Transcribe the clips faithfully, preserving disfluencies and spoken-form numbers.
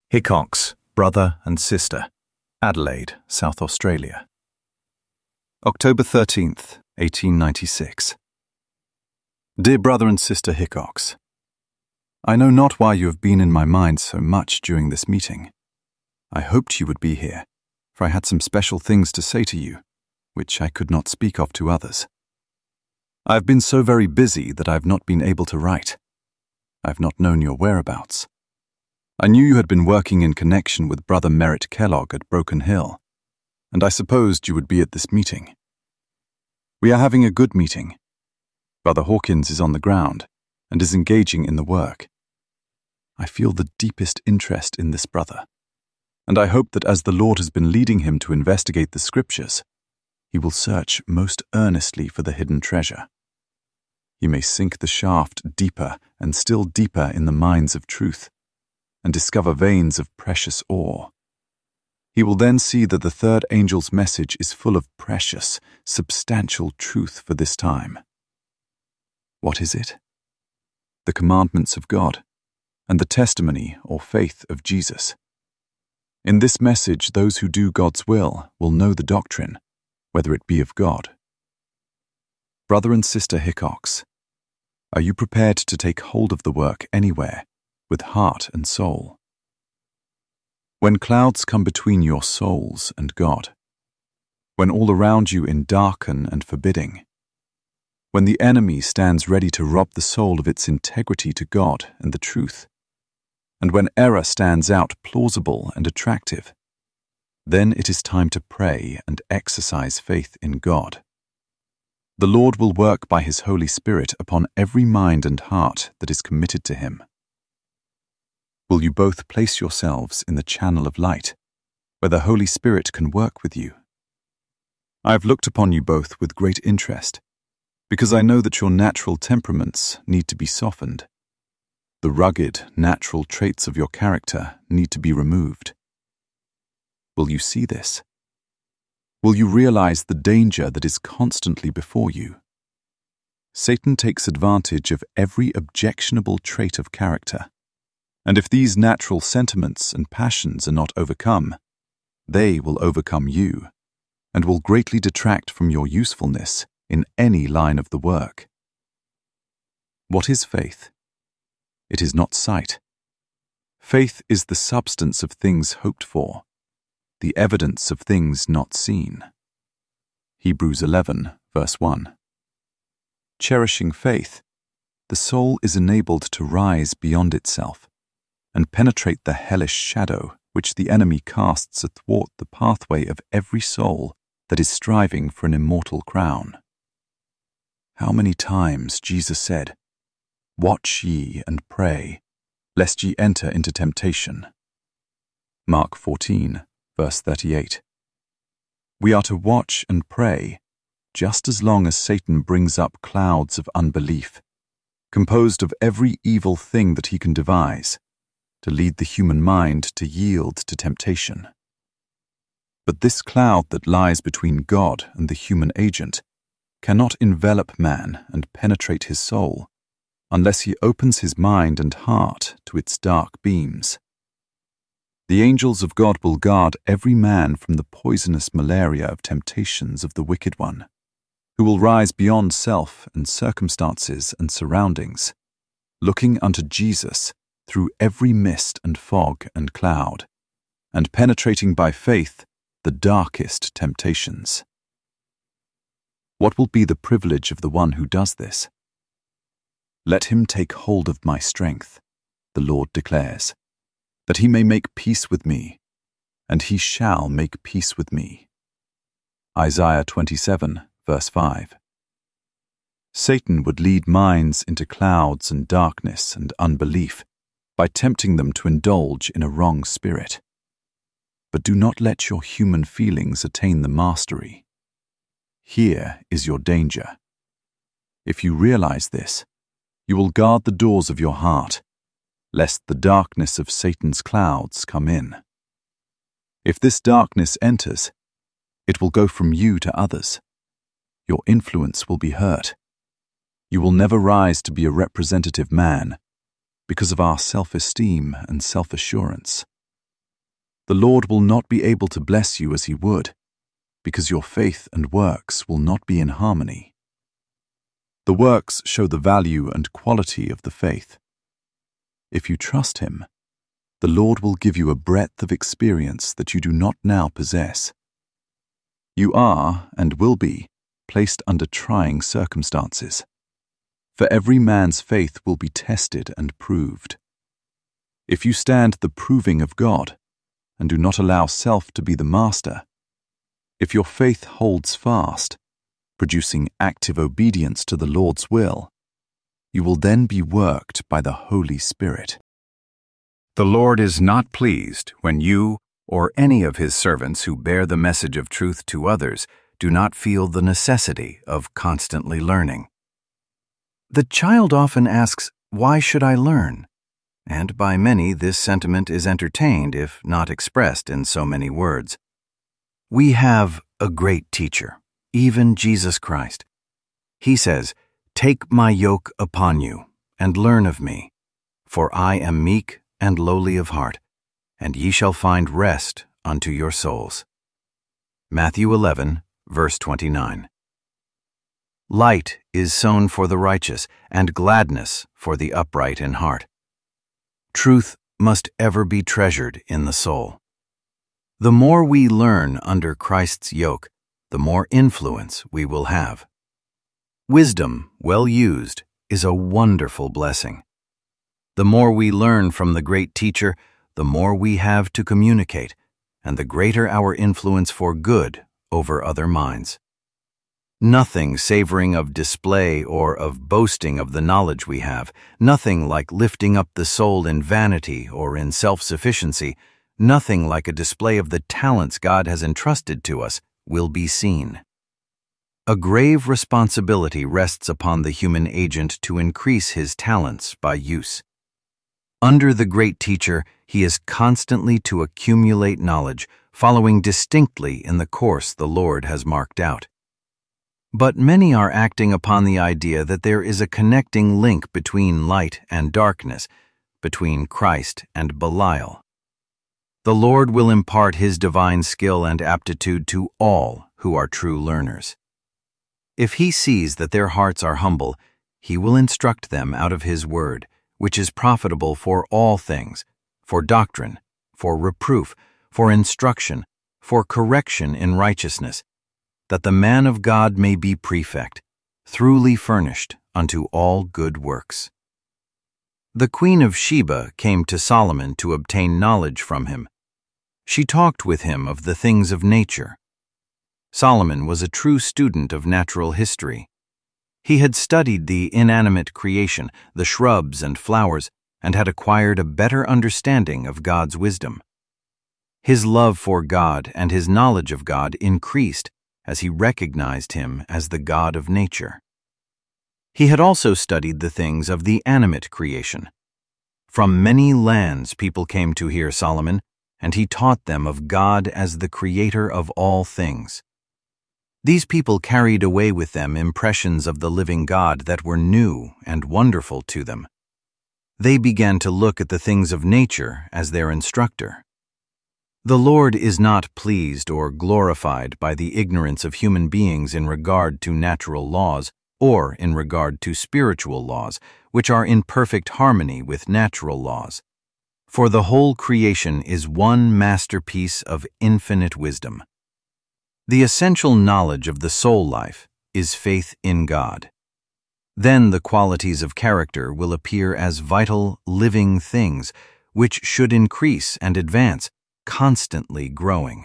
Hickox, brother and sister, Adelaide, South Australia. October thirteenth, eighteen ninety-six. Dear brother and sister Hickox, I know not why you have been in my mind so much during this meeting. I hoped you would be here, for I had some special things to say to you, which I could not speak of to others. I have been so very busy that I have not been able to write. I have not known your whereabouts. I knew you had been working in connection with Brother Merritt Kellogg at Broken Hill, and I supposed you would be at this meeting. We are having a good meeting. Brother Hawkins is on the ground and is engaging in the work. I feel the deepest interest in this brother, and I hope that as the Lord has been leading him to investigate the Scriptures, he will search most earnestly for the hidden treasure. He may sink the shaft deeper and still deeper in the mines of truth, and discover veins of precious ore. He will then see that the third angel's message is full of precious, substantial truth for this time. What is it? The commandments of God, and the testimony or faith of Jesus. In this message, those who do God's will will know the doctrine, whether it be of God. Brother and sister Hickox, are you prepared to take hold of the work anywhere, with heart and soul? When clouds come between your souls and God, when all around you in darken and forbidding, when the enemy stands ready to rob the soul of its integrity to God and the truth, and when error stands out plausible and attractive, then it is time to pray and exercise faith in God. The Lord will work by His Holy Spirit upon every mind and heart that is committed to Him. Will you both place yourselves in the channel of light, where the Holy Spirit can work with you? I have looked upon you both with great interest, because I know that your natural temperaments need to be softened. The rugged, natural traits of your character need to be removed. Will you see this? Will you realize the danger that is constantly before you? Satan takes advantage of every objectionable trait of character. And if these natural sentiments and passions are not overcome, they will overcome you, and will greatly detract from your usefulness in any line of the work. What is faith? It is not sight. Faith is the substance of things hoped for, the evidence of things not seen. Hebrews eleven, verse one. Cherishing faith, the soul is enabled to rise beyond itself and penetrate the hellish shadow which the enemy casts athwart the pathway of every soul that is striving for an immortal crown. How many times Jesus said, "Watch ye and pray, lest ye enter into temptation." Mark fourteen, verse thirty-eight. We are to watch and pray just as long as Satan brings up clouds of unbelief, composed of every evil thing that he can devise, to lead the human mind to yield to temptation. But this cloud that lies between God and the human agent cannot envelop man and penetrate his soul unless he opens his mind and heart to its dark beams. The angels of God will guard every man from the poisonous malaria of temptations of the wicked one, who will rise beyond self and circumstances and surroundings, looking unto Jesus through every mist and fog and cloud, and penetrating by faith the darkest temptations. What will be the privilege of the one who does this? Let him take hold of my strength, the Lord declares, that he may make peace with me, and he shall make peace with me. Isaiah twenty-seven, verse five. Satan would lead minds into clouds and darkness and unbelief, by tempting them to indulge in a wrong spirit. But do not let your human feelings attain the mastery. Here is your danger. If you realize this, you will guard the doors of your heart, lest the darkness of Satan's clouds come in. If this darkness enters, it will go from you to others. Your influence will be hurt. You will never rise to be a representative man, because of our self-esteem and self-assurance. the Lord will not be able to bless you as he would, because your faith and works will not be in harmony. The works show the value and quality of the faith. If you trust him, the Lord will give you a breadth of experience that you do not now possess. You are, and will be, placed under trying circumstances. For every man's faith will be tested and proved. If you stand the proving of God, and do not allow self to be the master, if your faith holds fast, producing active obedience to the Lord's will, you will then be worked by the Holy Spirit. The Lord is not pleased when you or any of his servants who bear the message of truth to others do not feel the necessity of constantly learning. The child often asks, "Why should I learn?" And by many this sentiment is entertained if not expressed in so many words. We have a great teacher, even Jesus Christ. He says, "Take my yoke upon you, and learn of me, for I am meek and lowly of heart, and ye shall find rest unto your souls." Matthew eleven, verse twenty-nine. Light is sown for the righteous, and gladness for the upright in heart. Truth must ever be treasured in the soul. The more we learn under Christ's yoke, the more influence we will have. Wisdom, well used, is a wonderful blessing. The more we learn from the great teacher, the more we have to communicate, and the greater our influence for good over other minds. Nothing savoring of display or of boasting of the knowledge we have, nothing like lifting up the soul in vanity or in self-sufficiency, nothing like a display of the talents God has entrusted to us will be seen. A grave responsibility rests upon the human agent to increase his talents by use. Under the great teacher, he is constantly to accumulate knowledge, following distinctly in the course the Lord has marked out. But many are acting upon the idea that there is a connecting link between light and darkness, between Christ and Belial. The Lord will impart his divine skill and aptitude to all who are true learners. If he sees that their hearts are humble, he will instruct them out of his word, which is profitable for all things, for doctrine, for reproof, for instruction, for correction in righteousness, that the man of God may be prefect, throughly furnished unto all good works. The Queen of Sheba came to Solomon to obtain knowledge from him. She talked with him of the things of nature. Solomon was a true student of natural history. He had studied the inanimate creation, the shrubs and flowers, and had acquired a better understanding of God's wisdom. His love for God and his knowledge of God increased as he recognized him as the God of nature. He had also studied the things of the animate creation. From many lands people came to hear Solomon, and he taught them of God as the creator of all things. These people carried away with them impressions of the living God that were new and wonderful to them. They began to look at the things of nature as their instructor. The Lord is not pleased or glorified by the ignorance of human beings in regard to natural laws or in regard to spiritual laws, which are in perfect harmony with natural laws. For the whole creation is one masterpiece of infinite wisdom. The essential knowledge of the soul life is faith in God. Then the qualities of character will appear as vital, living things, which should increase and advance, constantly growing.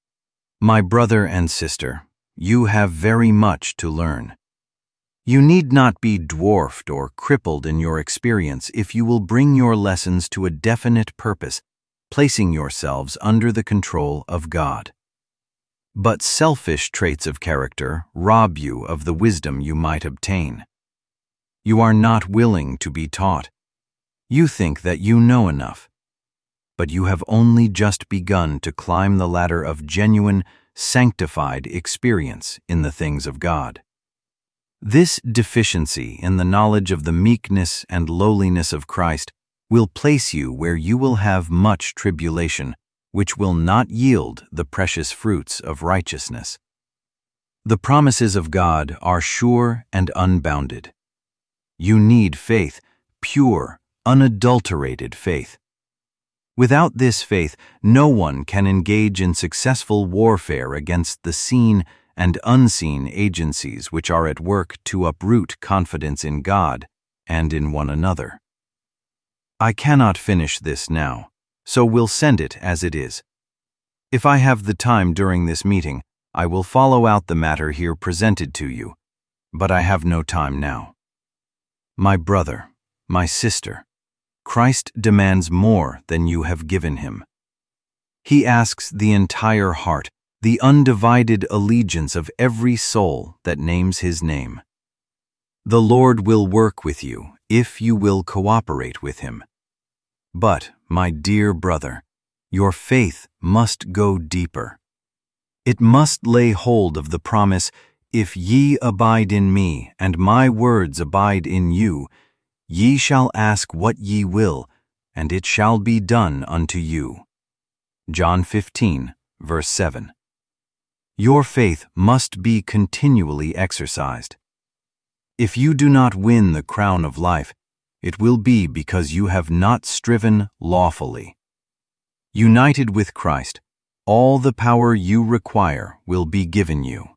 My brother and sister, you have very much to learn. You need not be dwarfed or crippled in your experience if you will bring your lessons to a definite purpose, placing yourselves under the control of God. But selfish traits of character rob you of the wisdom you might obtain. You are not willing to be taught. You think that you know enough. But you have only just begun to climb the ladder of genuine, sanctified experience in the things of God. This deficiency in the knowledge of the meekness and lowliness of Christ will place you where you will have much tribulation, which will not yield the precious fruits of righteousness. The promises of God are sure and unbounded. You need faith, pure, unadulterated faith. Without this faith, no one can engage in successful warfare against the seen and unseen agencies which are at work to uproot confidence in God and in one another. I cannot finish this now, so we'll send it as it is. If I have the time during this meeting, I will follow out the matter here presented to you, but I have no time now. My brother, my sister, Christ demands more than you have given him. He asks the entire heart, the undivided allegiance of every soul that names his name. The Lord will work with you if you will cooperate with him. But, my dear brother, your faith must go deeper. It must lay hold of the promise, "If ye abide in me, and my words abide in you, ye shall ask what ye will, and it shall be done unto you." John fifteen, verse seven. Your faith must be continually exercised. If you do not win the crown of life, it will be because you have not striven lawfully. United with Christ, all the power you require will be given you.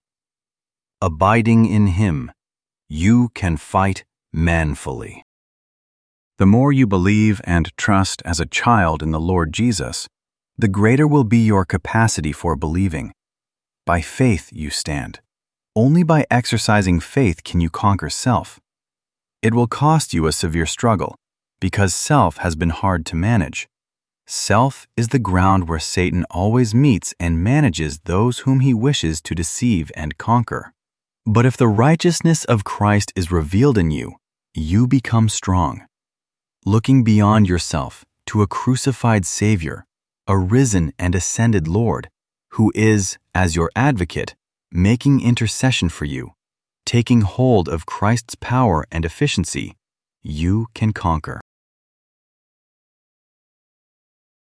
Abiding in him, you can fight manfully. The more you believe and trust as a child in the Lord Jesus, the greater will be your capacity for believing. By faith you stand. Only by exercising faith can you conquer self. It will cost you a severe struggle, because self has been hard to manage. Self is the ground where Satan always meets and manages those whom he wishes to deceive and conquer. But if the righteousness of Christ is revealed in you, you become strong. Looking beyond yourself to a crucified Savior, a risen and ascended Lord, who is, as your advocate, making intercession for you, taking hold of Christ's power and efficiency, you can conquer.